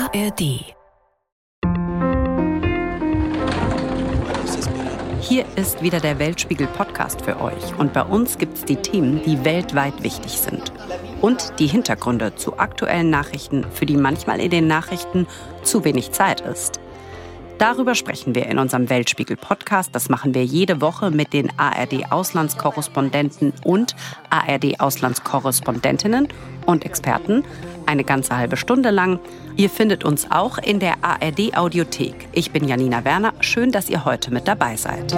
ARD. Hier ist wieder der Weltspiegel-Podcast für euch. Und bei uns gibt es die Themen, die weltweit wichtig sind. Und die Hintergründe zu aktuellen Nachrichten, für die manchmal in den Nachrichten zu wenig Zeit ist. Darüber sprechen wir in unserem Weltspiegel-Podcast. Das machen wir jede Woche mit den ARD-Auslandskorrespondenten und ARD-Auslandskorrespondentinnen und Experten. Eine ganze halbe Stunde lang. Ihr findet uns auch in der ARD-Audiothek. Ich bin Janina Werner. Schön, dass ihr heute mit dabei seid.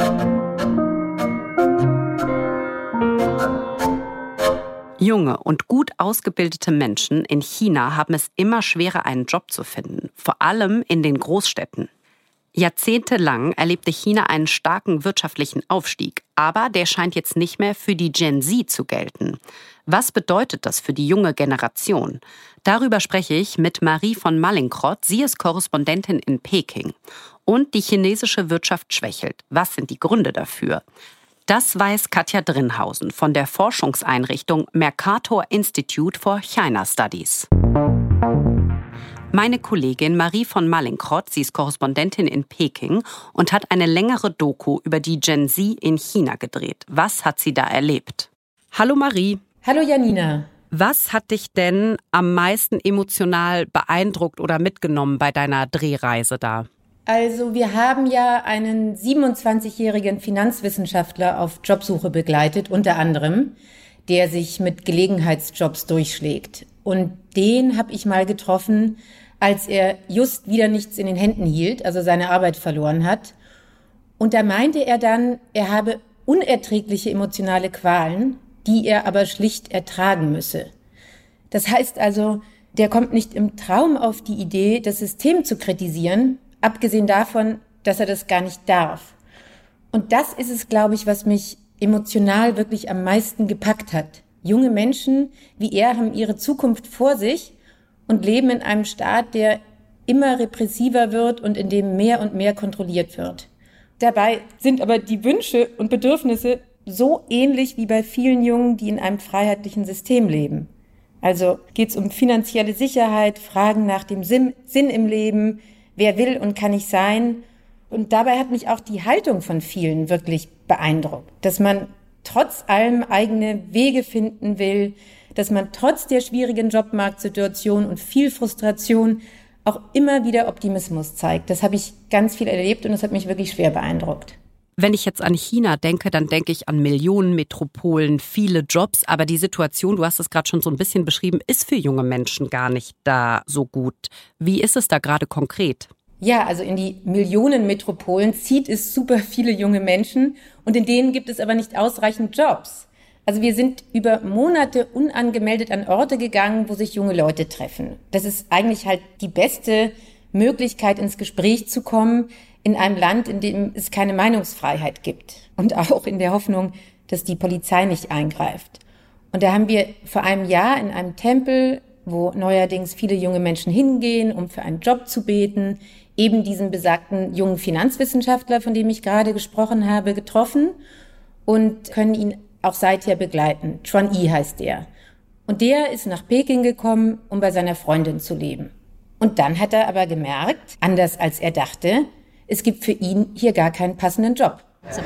Junge und gut ausgebildete Menschen in China haben es immer schwerer, einen Job zu finden. Vor allem in den Großstädten. Jahrzehntelang erlebte China einen starken wirtschaftlichen Aufstieg, aber der scheint jetzt nicht mehr für die Gen Z zu gelten. Was bedeutet das für die junge Generation? Darüber spreche ich mit Marie von Mallinckrodt. Sie ist Korrespondentin in Peking. Und die chinesische Wirtschaft schwächelt. Was sind die Gründe dafür? Das weiß Katja Drinhausen von der Forschungseinrichtung Mercator Institute for China Studies. Meine Kollegin Marie von Mallinckrodt, sie ist Korrespondentin in Peking und hat eine längere Doku über die Gen Z in China gedreht. Was hat sie da erlebt? Hallo Marie. Hallo Janina. Was hat dich denn am meisten emotional beeindruckt oder mitgenommen bei deiner Drehreise da? Also wir haben ja einen 27-jährigen Finanzwissenschaftler auf Jobsuche begleitet, unter anderem, der sich mit Gelegenheitsjobs durchschlägt. Und den habe ich mal getroffen, als er just wieder nichts in den Händen hielt, also seine Arbeit verloren hat. Und da meinte er dann, er habe unerträgliche emotionale Qualen, die er aber schlicht ertragen müsse. Das heißt also, der kommt nicht im Traum auf die Idee, das System zu kritisieren, abgesehen davon, dass er das gar nicht darf. Und das ist es, glaube ich, was mich emotional wirklich am meisten gepackt hat. Junge Menschen wie er haben ihre Zukunft vor sich und leben in einem Staat, der immer repressiver wird und in dem mehr und mehr kontrolliert wird. Dabei sind aber die Wünsche und Bedürfnisse so ähnlich wie bei vielen Jungen, die in einem freiheitlichen System leben. Also geht es um finanzielle Sicherheit, Fragen nach dem Sinn im Leben, wer will und kann ich sein. Und dabei hat mich auch die Haltung von vielen wirklich beeindruckt, dass man trotz allem eigene Wege finden will, dass man trotz der schwierigen Jobmarktsituation und viel Frustration auch immer wieder Optimismus zeigt. Das habe ich ganz viel erlebt und das hat mich wirklich schwer beeindruckt. Wenn ich jetzt an China denke, dann denke ich an Millionen Metropolen, viele Jobs. Aber die Situation, du hast es gerade schon so ein bisschen beschrieben, ist für junge Menschen gar nicht da so gut. Wie ist es da gerade konkret? Ja, also in die Millionen Metropolen zieht es super viele junge Menschen und in denen gibt es aber nicht ausreichend Jobs. Also wir sind über Monate unangemeldet an Orte gegangen, wo sich junge Leute treffen. Das ist eigentlich halt die beste Möglichkeit, ins Gespräch zu kommen in einem Land, in dem es keine Meinungsfreiheit gibt. Und auch in der Hoffnung, dass die Polizei nicht eingreift. Und da haben wir vor einem Jahr in einem Tempel, wo neuerdings viele junge Menschen hingehen, um für einen Job zu beten, eben diesen besagten jungen Finanzwissenschaftler, von dem ich gerade gesprochen habe, getroffen und können ihn auch seither begleiten. Chuan Yi heißt er. Und der ist nach Peking gekommen, um bei seiner Freundin zu leben. Und dann hat er aber gemerkt, anders als er dachte, es gibt für ihn hier gar keinen passenden Job.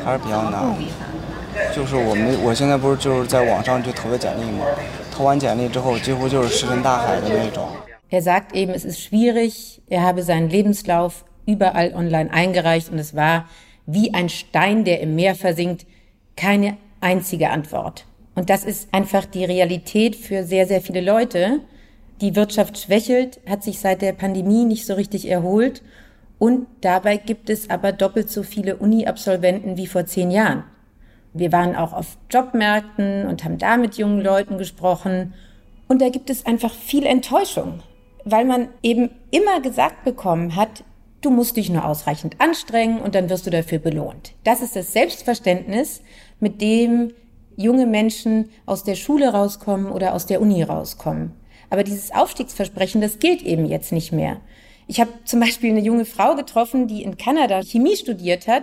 Er sagt eben, es ist schwierig, er habe seinen Lebenslauf überall online eingereicht und es war wie ein Stein, der im Meer versinkt, keine einzige Antwort. Und das ist einfach die Realität für sehr, sehr viele Leute. Die Wirtschaft schwächelt, hat sich seit der Pandemie nicht so richtig erholt und dabei gibt es aber doppelt so viele Uni-Absolventen wie vor 10 Jahren. Wir waren auch auf Jobmärkten und haben da mit jungen Leuten gesprochen und da gibt es einfach viel Enttäuschung, weil man eben immer gesagt bekommen hat, du musst dich nur ausreichend anstrengen und dann wirst du dafür belohnt. Das ist das Selbstverständnis, mit dem junge Menschen aus der Schule rauskommen oder aus der Uni rauskommen. Aber dieses Aufstiegsversprechen, das gilt eben jetzt nicht mehr. Ich habe zum Beispiel eine junge Frau getroffen, die in Kanada Chemie studiert hat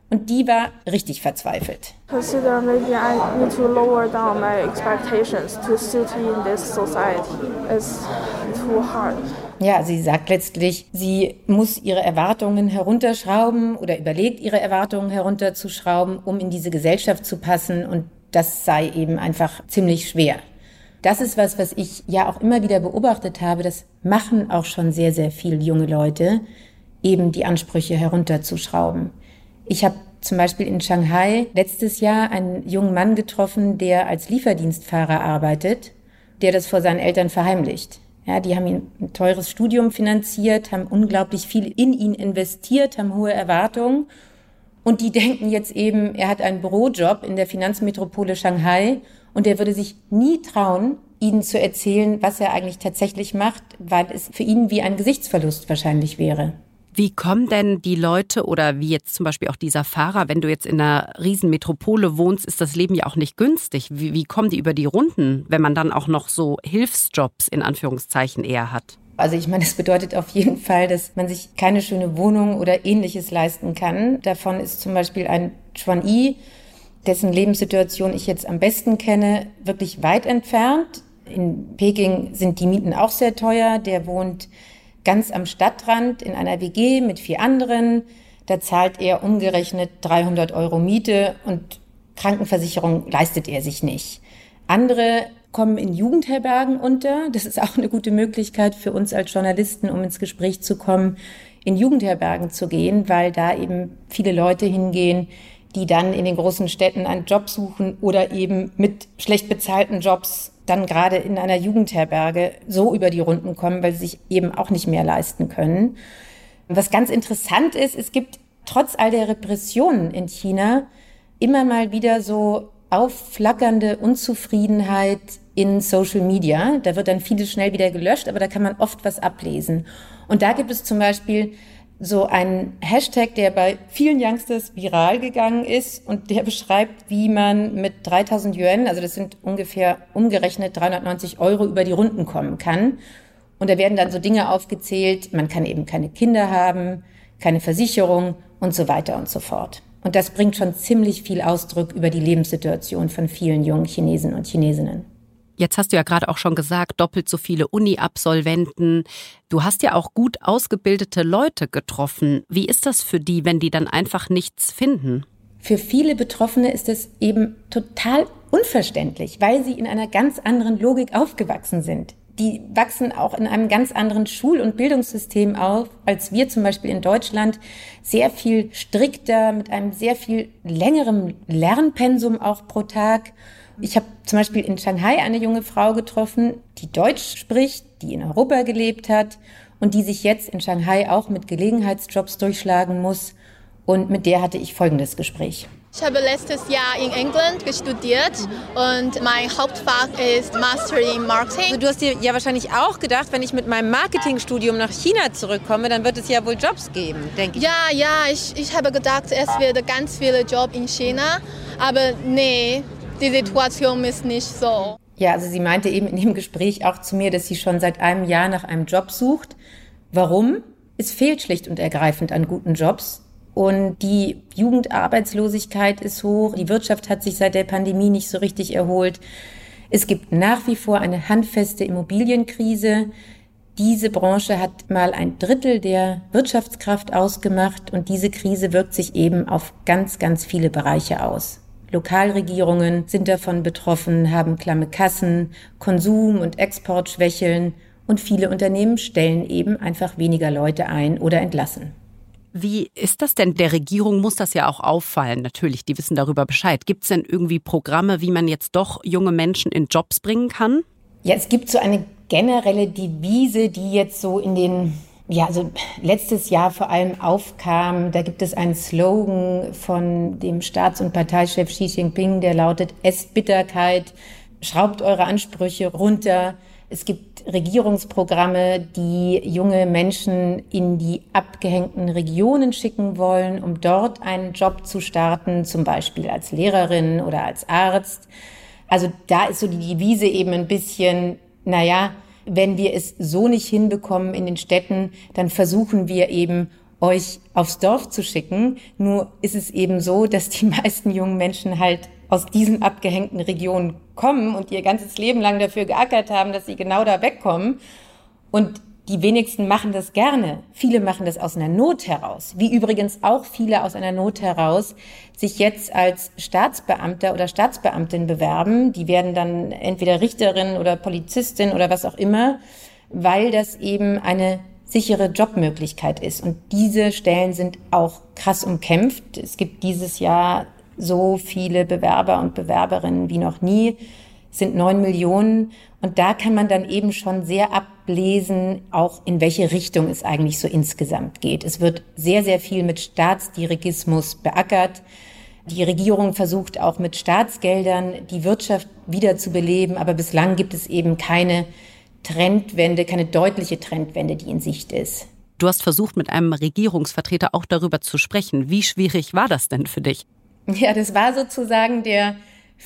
Und die war richtig verzweifelt. Consider maybe I need to lower down my expectations to suit in this society. It's too hard. Ja, sie sagt letztlich, sie muss ihre Erwartungen herunterschrauben oder überlegt, ihre Erwartungen herunterzuschrauben, um in diese Gesellschaft zu passen. Und das sei eben einfach ziemlich schwer. Das ist was ich ja auch immer wieder beobachtet habe. Das machen auch schon sehr, sehr viele junge Leute, eben die Ansprüche herunterzuschrauben. Ich habe zum Beispiel in Shanghai letztes Jahr einen jungen Mann getroffen, der als Lieferdienstfahrer arbeitet, der das vor seinen Eltern verheimlicht. Ja, die haben ihm ein teures Studium finanziert, haben unglaublich viel in ihn investiert, haben hohe Erwartungen. Und die denken jetzt eben, er hat einen Bürojob in der Finanzmetropole Shanghai und er würde sich nie trauen, ihnen zu erzählen, was er eigentlich tatsächlich macht, weil es für ihn wie ein Gesichtsverlust wahrscheinlich wäre. Wie kommen denn die Leute oder wie jetzt zum Beispiel auch dieser Fahrer, wenn du jetzt in einer Riesenmetropole wohnst, ist das Leben ja auch nicht günstig. Wie kommen die über die Runden, wenn man dann auch noch so Hilfsjobs in Anführungszeichen eher hat? Also ich meine, es bedeutet auf jeden Fall, dass man sich keine schöne Wohnung oder Ähnliches leisten kann. Davon ist zum Beispiel ein Chuan Yi, dessen Lebenssituation ich jetzt am besten kenne, wirklich weit entfernt. In Peking sind die Mieten auch sehr teuer. Der wohnt ganz am Stadtrand in einer WG mit 4 anderen. Da zahlt er umgerechnet 300 € Miete und Krankenversicherung leistet er sich nicht. Andere kommen in Jugendherbergen unter. Das ist auch eine gute Möglichkeit für uns als Journalisten, um ins Gespräch zu kommen, in Jugendherbergen zu gehen, weil da eben viele Leute hingehen, die dann in den großen Städten einen Job suchen oder eben mit schlecht bezahlten Jobs dann gerade in einer Jugendherberge so über die Runden kommen, weil sie sich eben auch nicht mehr leisten können. Was ganz interessant ist, es gibt trotz all der Repressionen in China immer mal wieder so aufflackernde Unzufriedenheit in Social Media. Da wird dann vieles schnell wieder gelöscht, aber da kann man oft was ablesen. Und da gibt es zum Beispiel so einen Hashtag, der bei vielen Youngsters viral gegangen ist und der beschreibt, wie man mit 3.000 Yuan, also das sind ungefähr umgerechnet 390 € über die Runden kommen kann. Und da werden dann so Dinge aufgezählt, man kann eben keine Kinder haben, keine Versicherung und so weiter und so fort. Und das bringt schon ziemlich viel Ausdruck über die Lebenssituation von vielen jungen Chinesen und Chinesinnen. Jetzt hast du ja gerade auch schon gesagt, doppelt so viele Uni-Absolventen. Du hast ja auch gut ausgebildete Leute getroffen. Wie ist das für die, wenn die dann einfach nichts finden? Für viele Betroffene ist es eben total unverständlich, weil sie in einer ganz anderen Logik aufgewachsen sind. Die wachsen auch in einem ganz anderen Schul- und Bildungssystem auf, als wir zum Beispiel in Deutschland. Sehr viel strikter, mit einem sehr viel längeren Lernpensum auch pro Tag. Ich habe zum Beispiel in Shanghai eine junge Frau getroffen, die Deutsch spricht, die in Europa gelebt hat und die sich jetzt in Shanghai auch mit Gelegenheitsjobs durchschlagen muss. Und mit der hatte ich folgendes Gespräch. Ich habe letztes Jahr in England studiert und mein Hauptfach ist Master in Marketing. Also du hast dir ja wahrscheinlich auch gedacht, wenn ich mit meinem Marketingstudium nach China zurückkomme, dann wird es ja wohl Jobs geben, denke ich. Ja, ich habe gedacht, es wird ganz viele Jobs in China, aber nee. Die Situation ist nicht so. Ja, also sie meinte eben in dem Gespräch auch zu mir, dass sie schon seit einem Jahr nach einem Job sucht. Warum? Es fehlt schlicht und ergreifend an guten Jobs. Und die Jugendarbeitslosigkeit ist hoch. Die Wirtschaft hat sich seit der Pandemie nicht so richtig erholt. Es gibt nach wie vor eine handfeste Immobilienkrise. Diese Branche hat mal 1/3 der Wirtschaftskraft ausgemacht. Und diese Krise wirkt sich eben auf ganz, ganz viele Bereiche aus. Lokalregierungen sind davon betroffen, haben klamme Kassen, Konsum- und Export schwächeln und viele Unternehmen stellen eben einfach weniger Leute ein oder entlassen. Wie ist das denn? Der Regierung muss das ja auch auffallen. Natürlich, die wissen darüber Bescheid. Gibt es denn irgendwie Programme, wie man jetzt doch junge Menschen in Jobs bringen kann? Ja, es gibt so eine generelle Devise, die jetzt so also letztes Jahr vor allem aufkam. Da gibt es einen Slogan von dem Staats- und Parteichef Xi Jinping, der lautet: Esst Bitterkeit, schraubt eure Ansprüche runter. Es gibt Regierungsprogramme, die junge Menschen in die abgehängten Regionen schicken wollen, um dort einen Job zu starten, zum Beispiel als Lehrerin oder als Arzt. Also da ist so die Devise eben ein bisschen, wenn wir es so nicht hinbekommen in den Städten, dann versuchen wir eben euch aufs Dorf zu schicken. Nur ist es eben so, dass die meisten jungen Menschen halt aus diesen abgehängten Regionen kommen und ihr ganzes Leben lang dafür geackert haben, dass sie genau da wegkommen. Und die wenigsten machen das gerne. Viele machen das aus einer Not heraus. Wie übrigens auch viele aus einer Not heraus sich jetzt als Staatsbeamter oder Staatsbeamtin bewerben. Die werden dann entweder Richterin oder Polizistin oder was auch immer, weil das eben eine sichere Jobmöglichkeit ist. Und diese Stellen sind auch krass umkämpft. Es gibt dieses Jahr so viele Bewerber und Bewerberinnen wie noch nie. Es sind 9 Millionen. Und da kann man dann eben schon sehr ablesen, auch in welche Richtung es eigentlich so insgesamt geht. Es wird sehr, sehr viel mit Staatsdirigismus beackert. Die Regierung versucht auch mit Staatsgeldern die Wirtschaft wieder zu beleben. Aber bislang gibt es eben keine Trendwende, keine deutliche Trendwende, die in Sicht ist. Du hast versucht, mit einem Regierungsvertreter auch darüber zu sprechen. Wie schwierig war das denn für dich? Ja, das war sozusagen der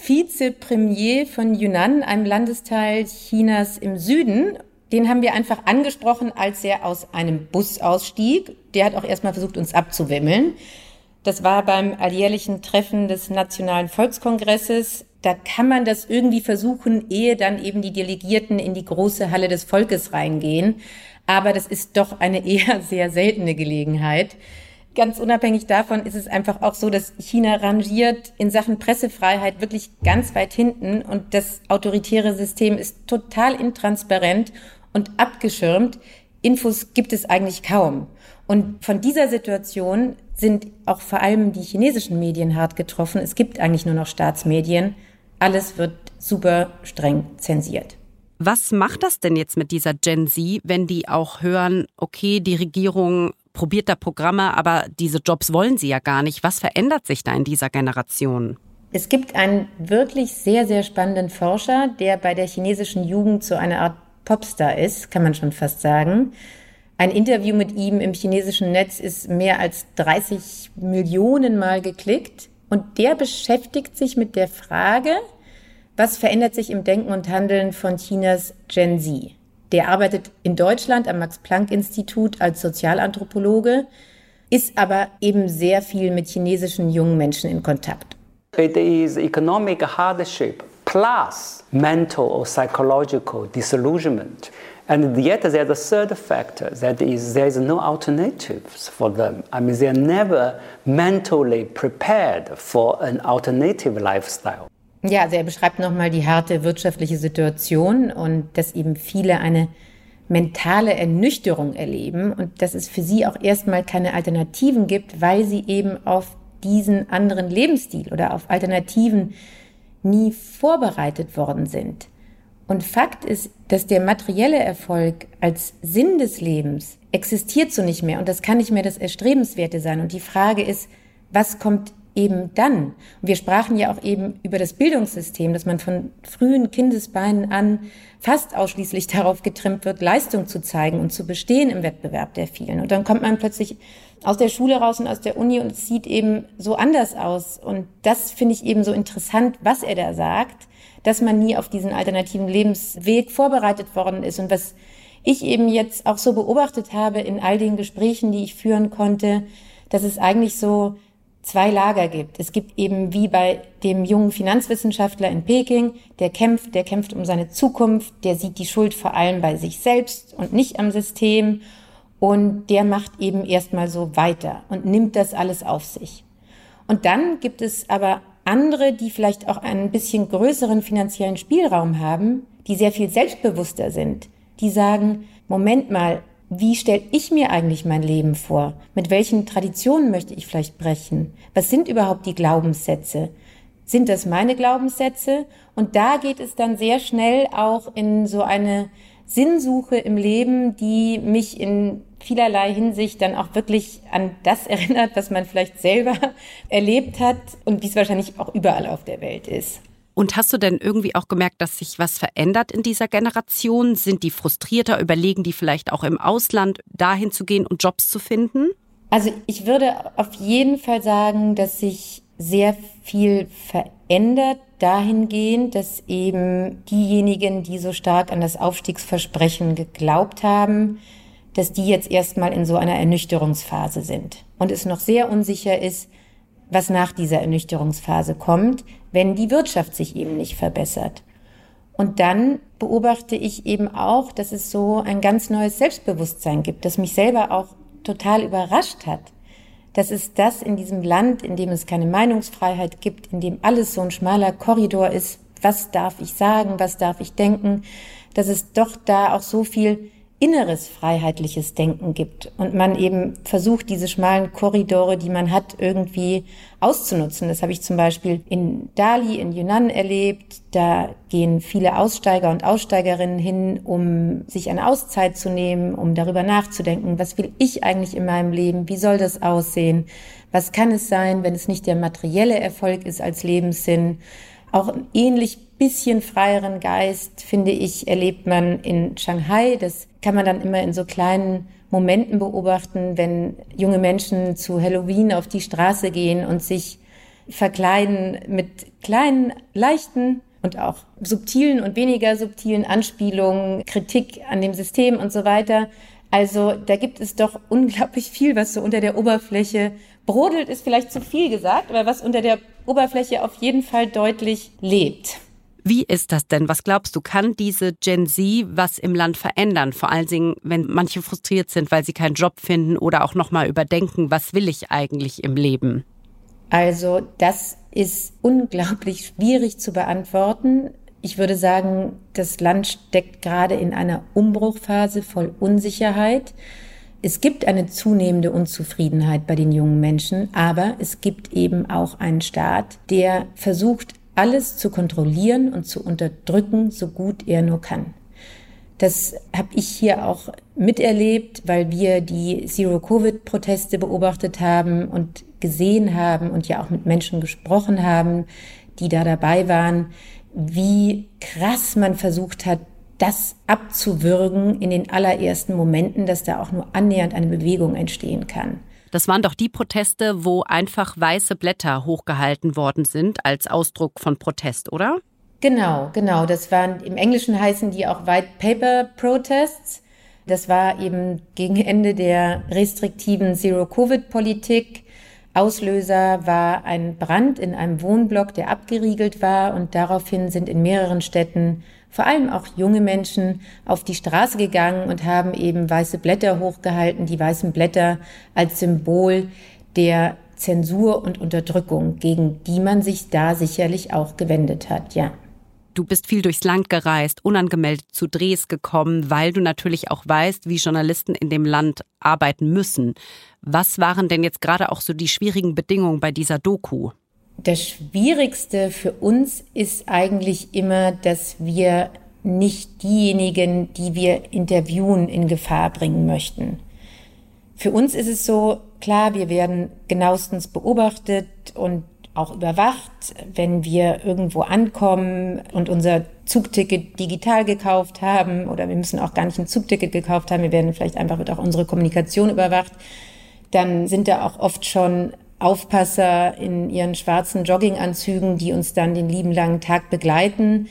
Vizepremier von Yunnan, einem Landesteil Chinas im Süden. Den haben wir einfach angesprochen, als er aus einem Bus ausstieg. Der hat auch erstmal versucht, uns abzuwimmeln. Das war beim alljährlichen Treffen des Nationalen Volkskongresses. Da kann man das irgendwie versuchen, ehe dann eben die Delegierten in die große Halle des Volkes reingehen. Aber das ist doch eine eher sehr seltene Gelegenheit. Ganz unabhängig davon ist es einfach auch so, dass China rangiert in Sachen Pressefreiheit wirklich ganz weit hinten und das autoritäre System ist total intransparent und abgeschirmt. Infos gibt es eigentlich kaum. Und von dieser Situation sind auch vor allem die chinesischen Medien hart getroffen. Es gibt eigentlich nur noch Staatsmedien. Alles wird super streng zensiert. Was macht das denn jetzt mit dieser Gen Z, wenn die auch hören, okay, die Regierung probiert da Programme, aber diese Jobs wollen sie ja gar nicht. Was verändert sich da in dieser Generation? Es gibt einen wirklich sehr, sehr spannenden Forscher, der bei der chinesischen Jugend so eine Art Popstar ist, kann man schon fast sagen. Ein Interview mit ihm im chinesischen Netz ist mehr als 30 Millionen Mal geklickt. Und der beschäftigt sich mit der Frage, was verändert sich im Denken und Handeln von Chinas Gen Z? Der arbeitet in Deutschland am Max-Planck-Institut als Sozialanthropologe, ist aber eben sehr viel mit chinesischen jungen Menschen in Kontakt. It is economic hardship plus mental or psychological disillusionment. And yet there's a third factor, that is there is no alternatives for them. I mean, they're never mentally prepared for an alternative lifestyle. Ja, also er beschreibt nochmal die harte wirtschaftliche Situation und dass eben viele eine mentale Ernüchterung erleben und dass es für sie auch erstmal keine Alternativen gibt, weil sie eben auf diesen anderen Lebensstil oder auf Alternativen nie vorbereitet worden sind. Und Fakt ist, dass der materielle Erfolg als Sinn des Lebens existiert so nicht mehr und das kann nicht mehr das Erstrebenswerte sein. Und die Frage ist, was kommt eben dann? Und wir sprachen ja auch eben über das Bildungssystem, dass man von frühen Kindesbeinen an fast ausschließlich darauf getrimmt wird, Leistung zu zeigen und zu bestehen im Wettbewerb der vielen. Und dann kommt man plötzlich aus der Schule raus und aus der Uni und es sieht eben so anders aus. Und das finde ich eben so interessant, was er da sagt, dass man nie auf diesen alternativen Lebensweg vorbereitet worden ist. Und was ich eben jetzt auch so beobachtet habe in all den Gesprächen, die ich führen konnte, dass es eigentlich so 2 Lager gibt. Es gibt eben wie bei dem jungen Finanzwissenschaftler in Peking, der kämpft um seine Zukunft, der sieht die Schuld vor allem bei sich selbst und nicht am System und der macht eben erstmal so weiter und nimmt das alles auf sich. Und dann gibt es aber andere, die vielleicht auch einen bisschen größeren finanziellen Spielraum haben, die sehr viel selbstbewusster sind, die sagen, Moment mal, wie stelle ich mir eigentlich mein Leben vor? Mit welchen Traditionen möchte ich vielleicht brechen? Was sind überhaupt die Glaubenssätze? Sind das meine Glaubenssätze? Und da geht es dann sehr schnell auch in so eine Sinnsuche im Leben, die mich in vielerlei Hinsicht dann auch wirklich an das erinnert, was man vielleicht selber erlebt hat und wie es wahrscheinlich auch überall auf der Welt ist. Und hast du denn irgendwie auch gemerkt, dass sich was verändert in dieser Generation? Sind die frustrierter? Überlegen die vielleicht auch im Ausland dahin zu gehen und Jobs zu finden? Also ich würde auf jeden Fall sagen, dass sich sehr viel verändert dahingehend, dass eben diejenigen, die so stark an das Aufstiegsversprechen geglaubt haben, dass die jetzt erstmal in so einer Ernüchterungsphase sind und es noch sehr unsicher ist, was nach dieser Ernüchterungsphase kommt, wenn die Wirtschaft sich eben nicht verbessert. Und dann beobachte ich eben auch, dass es so ein ganz neues Selbstbewusstsein gibt, das mich selber auch total überrascht hat. Dass es das in diesem Land, in dem es keine Meinungsfreiheit gibt, in dem alles so ein schmaler Korridor ist, was darf ich sagen, was darf ich denken, dass es doch da auch so viel inneres freiheitliches Denken gibt und man eben versucht, diese schmalen Korridore, die man hat, irgendwie auszunutzen. Das habe ich zum Beispiel in Dali in Yunnan erlebt. Da gehen viele Aussteiger und Aussteigerinnen hin, um sich eine Auszeit zu nehmen, um darüber nachzudenken, was will ich eigentlich in meinem Leben, wie soll das aussehen, was kann es sein, wenn es nicht der materielle Erfolg ist als Lebenssinn. Auch ein ähnlich bisschen freieren Geist, finde ich, erlebt man in Shanghai. Das kann man dann immer in so kleinen Momenten beobachten, wenn junge Menschen zu Halloween auf die Straße gehen und sich verkleiden mit kleinen, leichten und auch subtilen und weniger subtilen Anspielungen, Kritik an dem System und so weiter. Also da gibt es doch unglaublich viel, was so unter der Oberfläche brodelt, ist vielleicht zu viel gesagt, aber was unter der Oberfläche auf jeden Fall deutlich lebt. Wie ist das denn? Was glaubst du, kann diese Gen Z was im Land verändern? Vor allen Dingen, wenn manche frustriert sind, weil sie keinen Job finden oder auch nochmal überdenken, was will ich eigentlich im Leben? Also das ist unglaublich schwierig zu beantworten. Ich würde sagen, das Land steckt gerade in einer Umbruchphase voll Unsicherheit. Es gibt eine zunehmende Unzufriedenheit bei den jungen Menschen, aber es gibt eben auch einen Staat, der versucht, alles zu kontrollieren und zu unterdrücken, so gut er nur kann. Das habe ich hier auch miterlebt, weil wir die Zero-Covid-Proteste beobachtet haben und gesehen haben und ja auch mit Menschen gesprochen haben, die da dabei waren, wie krass man versucht hat, das abzuwürgen in den allerersten Momenten, dass da auch nur annähernd eine Bewegung entstehen kann. Das waren doch die Proteste, wo einfach weiße Blätter hochgehalten worden sind als Ausdruck von Protest, oder? Genau. Das waren, im Englischen heißen die auch White Paper Protests. Das war eben gegen Ende der restriktiven Zero-Covid-Politik. Auslöser war ein Brand in einem Wohnblock, der abgeriegelt war, und daraufhin sind in mehreren Städten vor allem auch junge Menschen auf die Straße gegangen und haben eben weiße Blätter hochgehalten, die weißen Blätter als Symbol der Zensur und Unterdrückung, gegen die man sich da sicherlich auch gewendet hat, ja. Du bist viel durchs Land gereist, unangemeldet zu Drehs gekommen, weil du natürlich auch weißt, wie Journalisten in dem Land arbeiten müssen. Was waren denn jetzt gerade auch so die schwierigen Bedingungen bei dieser Doku? Das Schwierigste für uns ist eigentlich immer, dass wir nicht diejenigen, die wir interviewen, in Gefahr bringen möchten. Für uns ist es so, klar, wir werden genauestens beobachtet und auch überwacht, wenn wir irgendwo ankommen und unser Zugticket digital gekauft haben, oder wir müssen auch gar nicht ein Zugticket gekauft haben, wird auch unsere Kommunikation überwacht, dann sind da auch oft schon Aufpasser in ihren schwarzen Jogginganzügen, die uns dann den lieben langen Tag begleiten.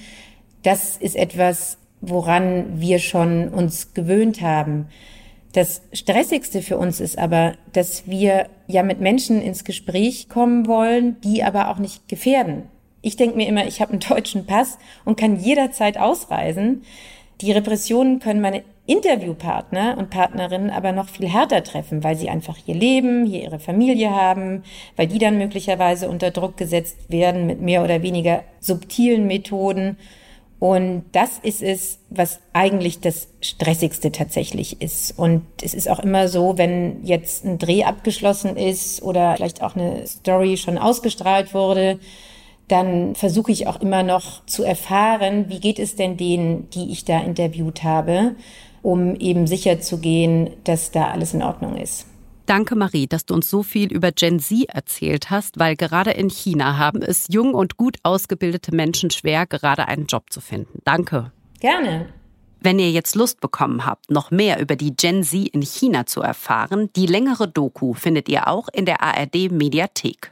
Das ist etwas, woran wir schon uns gewöhnt haben. Das Stressigste für uns ist aber, dass wir ja mit Menschen ins Gespräch kommen wollen, die aber auch nicht gefährden. Ich denke mir immer, ich habe einen deutschen Pass und kann jederzeit ausreisen. Die Repressionen können meine Interviewpartner und Partnerinnen aber noch viel härter treffen, weil sie einfach hier leben, hier ihre Familie haben, weil die dann möglicherweise unter Druck gesetzt werden mit mehr oder weniger subtilen Methoden. Und das ist es, was eigentlich das Stressigste tatsächlich ist. Und es ist auch immer so, wenn jetzt ein Dreh abgeschlossen ist oder vielleicht auch eine Story schon ausgestrahlt wurde, dann versuche ich auch immer noch zu erfahren, wie geht es denn denen, die ich da interviewt habe, um eben sicherzugehen, dass da alles in Ordnung ist. Danke, Marie, dass du uns so viel über Gen Z erzählt hast, weil gerade in China haben es jung und gut ausgebildete Menschen schwer, gerade einen Job zu finden. Danke. Gerne. Wenn ihr jetzt Lust bekommen habt, noch mehr über die Gen Z in China zu erfahren, die längere Doku findet ihr auch in der ARD-Mediathek.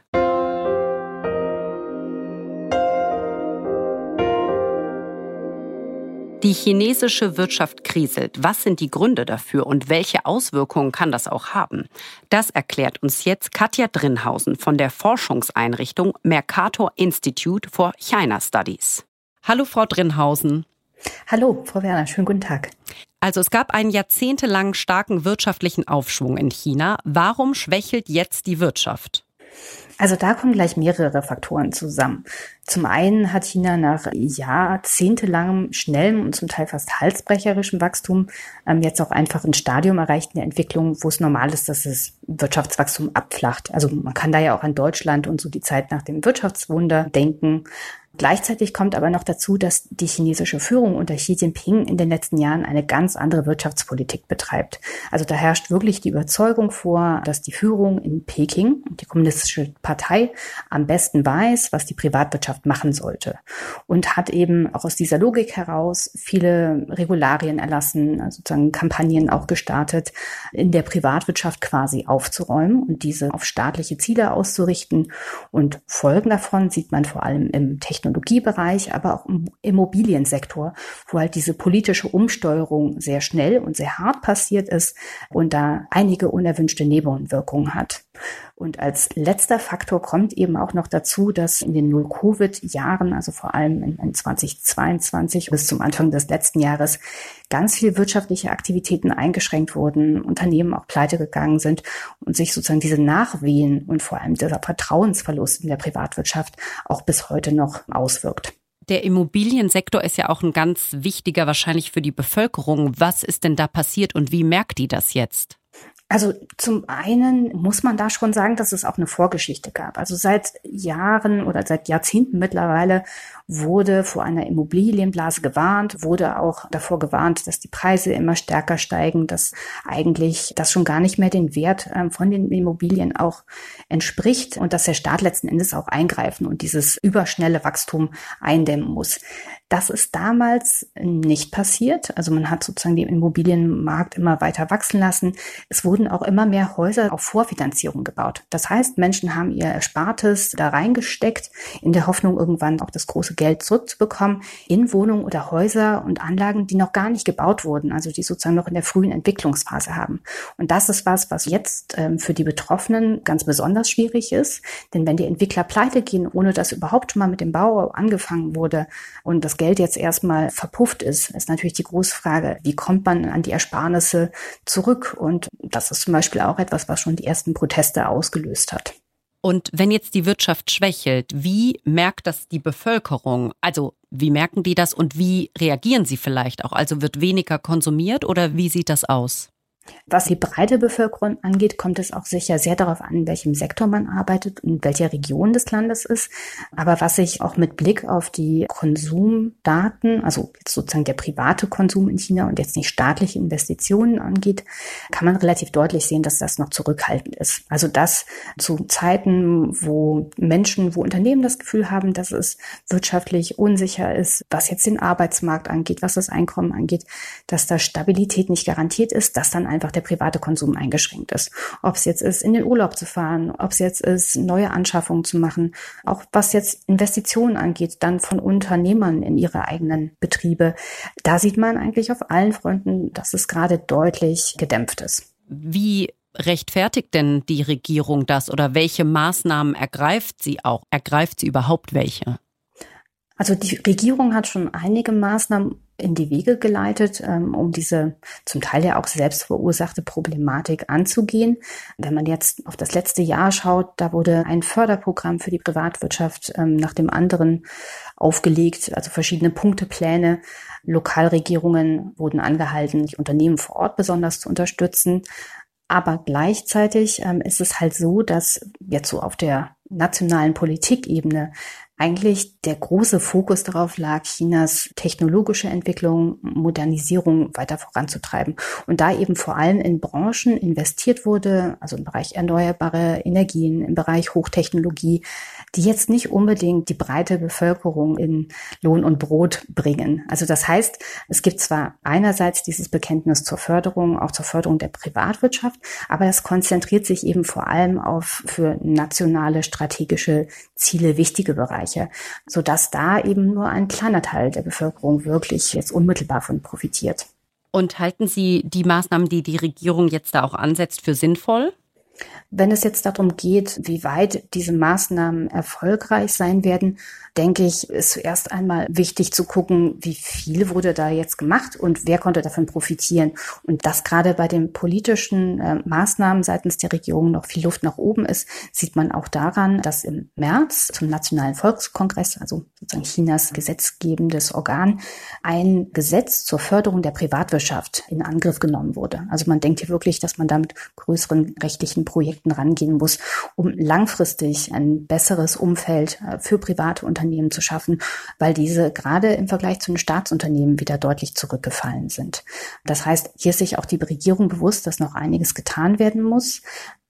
Die Die chinesische Wirtschaft kriselt. Was sind die Gründe dafür und welche Auswirkungen kann das auch haben? Das erklärt uns jetzt Katja Drinhausen von der Forschungseinrichtung Mercator Institute for China Studies. Hallo Frau Drinhausen. Hallo Frau Werner, schönen guten Tag. Also es gab einen jahrzehntelang starken wirtschaftlichen Aufschwung in China. Warum schwächelt jetzt die Wirtschaft? Also da kommen gleich mehrere Faktoren zusammen. Zum einen hat China nach jahrzehntelangem, schnellem und zum Teil fast halsbrecherischem Wachstum jetzt auch einfach ein Stadium erreicht in der Entwicklung, wo es normal ist, dass das Wirtschaftswachstum abflacht. Also man kann da ja auch an Deutschland und so die Zeit nach dem Wirtschaftswunder denken. Gleichzeitig kommt aber noch dazu, dass die chinesische Führung unter Xi Jinping in den letzten Jahren eine ganz andere Wirtschaftspolitik betreibt. Also da herrscht wirklich die Überzeugung vor, dass die Führung in Peking, die kommunistische Partei, am besten weiß, was die Privatwirtschaft machen sollte. Und hat eben auch aus dieser Logik heraus viele Regularien erlassen, also sozusagen Kampagnen auch gestartet, in der Privatwirtschaft quasi aufzuräumen und diese auf staatliche Ziele auszurichten. Und Folgen davon sieht man vor allem im Technologiebereich, aber auch im Immobiliensektor, wo halt diese politische Umsteuerung sehr schnell und sehr hart passiert ist und da einige unerwünschte Nebenwirkungen hat. Und als letzter Faktor kommt eben auch noch dazu, dass in den Null-Covid-Jahren, also vor allem in 2022 bis zum Anfang des letzten Jahres, ganz viele wirtschaftliche Aktivitäten eingeschränkt wurden, Unternehmen auch pleite gegangen sind und sich sozusagen diese Nachwehen und vor allem dieser Vertrauensverlust in der Privatwirtschaft auch bis heute noch auswirkt. Der Immobiliensektor ist ja auch ein ganz wichtiger wahrscheinlich für die Bevölkerung. Was ist denn da passiert und wie merkt die das jetzt? Also zum einen muss man da schon sagen, dass es auch eine Vorgeschichte gab. Also seit Jahren oder seit Jahrzehnten mittlerweile wurde vor einer Immobilienblase gewarnt, wurde auch davor gewarnt, dass die Preise immer stärker steigen, dass eigentlich das schon gar nicht mehr den Wert von den Immobilien auch entspricht und dass der Staat letzten Endes auch eingreifen und dieses überschnelle Wachstum eindämmen muss. Das ist damals nicht passiert. Also man hat sozusagen den Immobilienmarkt immer weiter wachsen lassen. Es wurden auch immer mehr Häuser auf Vorfinanzierung gebaut. Das heißt, Menschen haben ihr Erspartes da reingesteckt, in der Hoffnung, irgendwann auch das große Geld zurückzubekommen, in Wohnungen oder Häuser und Anlagen, die noch gar nicht gebaut wurden, also die sozusagen noch in der frühen Entwicklungsphase haben. Und das ist was jetzt für die Betroffenen ganz besonders schwierig ist. Denn wenn die Entwickler pleite gehen, ohne dass überhaupt schon mal mit dem Bau angefangen wurde und das Geld jetzt erstmal verpufft ist natürlich die große Frage, wie kommt man an die Ersparnisse zurück? Und das ist zum Beispiel auch etwas, was schon die ersten Proteste ausgelöst hat. Und wenn jetzt die Wirtschaft schwächelt, wie merkt das die Bevölkerung? Also wie merken die das und wie reagieren sie vielleicht auch? Also wird weniger konsumiert oder wie sieht das aus? Was die breite Bevölkerung angeht, kommt es auch sicher sehr darauf an, in welchem Sektor man arbeitet und in welcher Region des Landes ist. Aber was sich auch mit Blick auf die Konsumdaten, also jetzt sozusagen der private Konsum in China und jetzt nicht staatliche Investitionen angeht, kann man relativ deutlich sehen, dass das noch zurückhaltend ist. Also dass zu Zeiten, wo Unternehmen das Gefühl haben, dass es wirtschaftlich unsicher ist, was jetzt den Arbeitsmarkt angeht, was das Einkommen angeht, dass da Stabilität nicht garantiert ist, dass dann einfach der private Konsum eingeschränkt ist. Ob es jetzt ist, in den Urlaub zu fahren, ob es jetzt ist, neue Anschaffungen zu machen, auch was jetzt Investitionen angeht, dann von Unternehmern in ihre eigenen Betriebe. Da sieht man eigentlich auf allen Fronten, dass es gerade deutlich gedämpft ist. Wie rechtfertigt denn die Regierung das oder welche Maßnahmen ergreift sie auch? Ergreift sie überhaupt welche? Also die Regierung hat schon einige Maßnahmen in die Wege geleitet, um diese zum Teil ja auch selbst verursachte Problematik anzugehen. Wenn man jetzt auf das letzte Jahr schaut, da wurde ein Förderprogramm für die Privatwirtschaft nach dem anderen aufgelegt, also verschiedene Punktepläne. Lokalregierungen wurden angehalten, die Unternehmen vor Ort besonders zu unterstützen. Aber gleichzeitig ist es halt so, dass jetzt so auf der nationalen Politikebene eigentlich der große Fokus darauf lag, Chinas technologische Entwicklung, Modernisierung weiter voranzutreiben. Und da eben vor allem in Branchen investiert wurde, also im Bereich erneuerbare Energien, im Bereich Hochtechnologie, die jetzt nicht unbedingt die breite Bevölkerung in Lohn und Brot bringen. Also das heißt, es gibt zwar einerseits dieses Bekenntnis zur Förderung, auch zur Förderung der Privatwirtschaft, aber das konzentriert sich eben vor allem auf für nationale strategische Ziele wichtige Bereiche, sodass da eben nur ein kleiner Teil der Bevölkerung wirklich jetzt unmittelbar von profitiert. Und halten Sie die Maßnahmen, die die Regierung jetzt da auch ansetzt, für sinnvoll? Wenn es jetzt darum geht, wie weit diese Maßnahmen erfolgreich sein werden, denke ich, ist zuerst einmal wichtig zu gucken, wie viel wurde da jetzt gemacht und wer konnte davon profitieren. Und dass gerade bei den politischen Maßnahmen seitens der Regierung noch viel Luft nach oben ist, sieht man auch daran, dass im März zum Nationalen Volkskongress, also sozusagen Chinas gesetzgebendes Organ, ein Gesetz zur Förderung der Privatwirtschaft in Angriff genommen wurde. Also man denkt hier wirklich, dass man da mit größeren rechtlichen Projekten rangehen muss, um langfristig ein besseres Umfeld für private Unternehmen zu schaffen, weil diese gerade im Vergleich zu den Staatsunternehmen wieder deutlich zurückgefallen sind. Das heißt, hier ist sich auch die Regierung bewusst, dass noch einiges getan werden muss.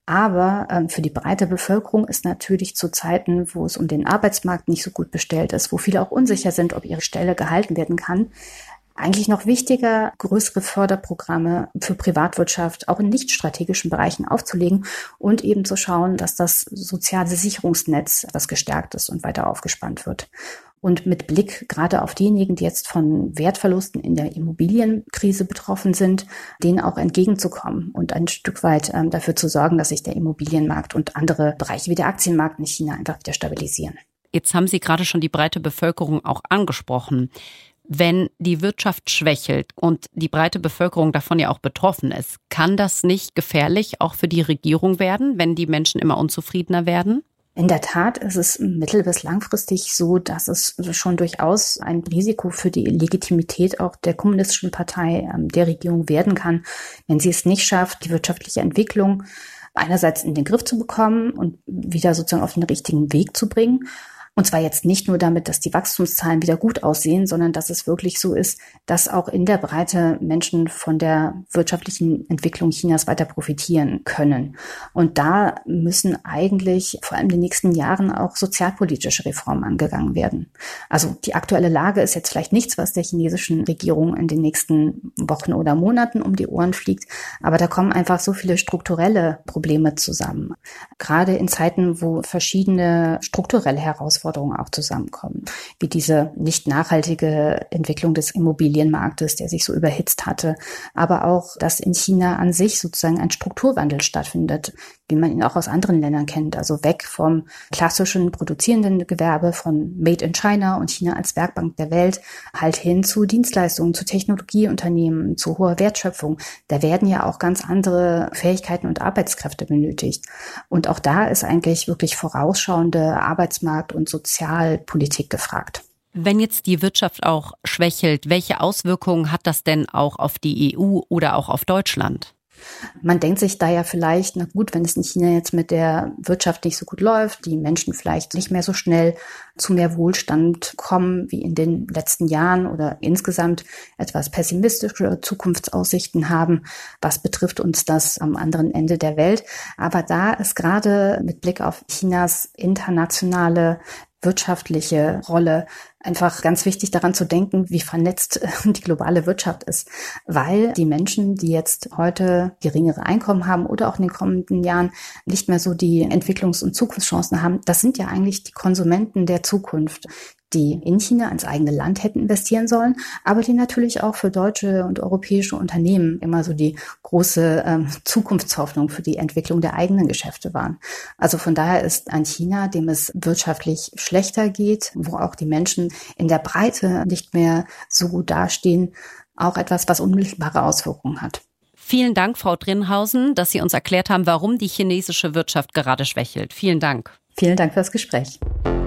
Aber für die breite Bevölkerung ist natürlich zu Zeiten, wo es um den Arbeitsmarkt nicht so gut bestellt ist, wo viele auch unsicher sind, ob ihre Stelle gehalten werden kann, eigentlich noch wichtiger, größere Förderprogramme für Privatwirtschaft auch in nicht strategischen Bereichen aufzulegen und eben zu schauen, dass das soziale Sicherungsnetz etwas gestärkt ist und weiter aufgespannt wird. Und mit Blick gerade auf diejenigen, die jetzt von Wertverlusten in der Immobilienkrise betroffen sind, denen auch entgegenzukommen und ein Stück weit dafür zu sorgen, dass sich der Immobilienmarkt und andere Bereiche wie der Aktienmarkt in China einfach wieder stabilisieren. Jetzt haben Sie gerade schon die breite Bevölkerung auch angesprochen. Wenn die Wirtschaft schwächelt und die breite Bevölkerung davon ja auch betroffen ist, kann das nicht gefährlich auch für die Regierung werden, wenn die Menschen immer unzufriedener werden? In der Tat ist es mittel- bis langfristig so, dass es schon durchaus ein Risiko für die Legitimität auch der kommunistischen Partei der Regierung werden kann, wenn sie es nicht schafft, die wirtschaftliche Entwicklung einerseits in den Griff zu bekommen und wieder sozusagen auf den richtigen Weg zu bringen. Und zwar jetzt nicht nur damit, dass die Wachstumszahlen wieder gut aussehen, sondern dass es wirklich so ist, dass auch in der Breite Menschen von der wirtschaftlichen Entwicklung Chinas weiter profitieren können. Und da müssen eigentlich vor allem in den nächsten Jahren auch sozialpolitische Reformen angegangen werden. Also die aktuelle Lage ist jetzt vielleicht nichts, was der chinesischen Regierung in den nächsten Wochen oder Monaten um die Ohren fliegt, aber da kommen einfach so viele strukturelle Probleme zusammen. Gerade in Zeiten, wo verschiedene strukturelle Herausforderungen auch zusammenkommen, wie diese nicht nachhaltige Entwicklung des Immobilienmarktes, der sich so überhitzt hatte, aber auch, dass in China an sich sozusagen ein Strukturwandel stattfindet, wie man ihn auch aus anderen Ländern kennt, also weg vom klassischen produzierenden Gewerbe von Made in China und China als Werkbank der Welt, halt hin zu Dienstleistungen, zu Technologieunternehmen, zu hoher Wertschöpfung. Da werden ja auch ganz andere Fähigkeiten und Arbeitskräfte benötigt. Und auch da ist eigentlich wirklich vorausschauende Arbeitsmarkt- und Sozialpolitik gefragt. Wenn jetzt die Wirtschaft auch schwächelt, welche Auswirkungen hat das denn auch auf die EU oder auch auf Deutschland? Man denkt sich da ja vielleicht, na gut, wenn es in China jetzt mit der Wirtschaft nicht so gut läuft, die Menschen vielleicht nicht mehr so schnell zu mehr Wohlstand kommen wie in den letzten Jahren oder insgesamt etwas pessimistische Zukunftsaussichten haben, was betrifft uns das am anderen Ende der Welt. Aber da ist gerade mit Blick auf Chinas internationale wirtschaftliche Rolle einfach ganz wichtig daran zu denken, wie vernetzt die globale Wirtschaft ist, weil die Menschen, die jetzt heute geringere Einkommen haben oder auch in den kommenden Jahren nicht mehr so die Entwicklungs- und Zukunftschancen haben, das sind ja eigentlich die Konsumenten der Zukunft, die in China ins eigene Land hätten investieren sollen, aber die natürlich auch für deutsche und europäische Unternehmen immer so die große Zukunftshoffnung für die Entwicklung der eigenen Geschäfte waren. Also von daher ist ein China, dem es wirtschaftlich schlechter geht, wo auch die Menschen in der Breite nicht mehr so gut dastehen, auch etwas, was unmittelbare Auswirkungen hat. Vielen Dank, Frau Drinhausen, dass Sie uns erklärt haben, warum die chinesische Wirtschaft gerade schwächelt. Vielen Dank. Vielen Dank fürs Gespräch.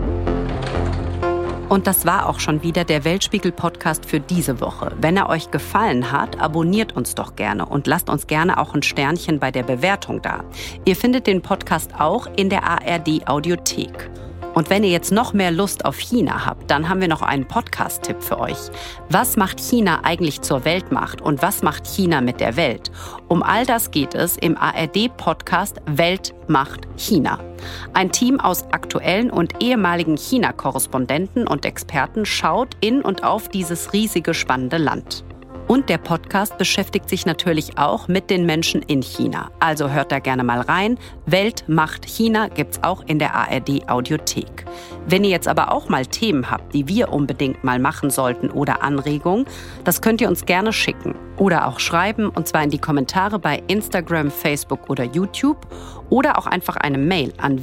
Und das war auch schon wieder der Weltspiegel-Podcast für diese Woche. Wenn er euch gefallen hat, abonniert uns doch gerne und lasst uns gerne auch ein Sternchen bei der Bewertung da. Ihr findet den Podcast auch in der ARD-Audiothek. Und wenn ihr jetzt noch mehr Lust auf China habt, dann haben wir noch einen Podcast-Tipp für euch. Was macht China eigentlich zur Weltmacht und was macht China mit der Welt? Um all das geht es im ARD-Podcast Welt macht China. Ein Team aus aktuellen und ehemaligen China-Korrespondenten und Experten schaut in und auf dieses riesige, spannende Land. Und der Podcast beschäftigt sich natürlich auch mit den Menschen in China. Also hört da gerne mal rein. Welt macht China gibt's auch in der ARD-Audiothek. Wenn ihr jetzt aber auch mal Themen habt, die wir unbedingt mal machen sollten oder Anregungen, das könnt ihr uns gerne schicken. Oder auch schreiben, und zwar in die Kommentare bei Instagram, Facebook oder YouTube. Oder auch einfach eine Mail an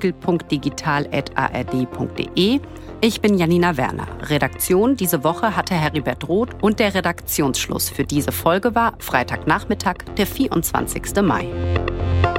weltspiegel.digital@ard.de. Ich bin Janina Werner. Redaktion diese Woche hatte Heribert Roth und der Redaktionsschluss für diese Folge war Freitagnachmittag, der 24. Mai.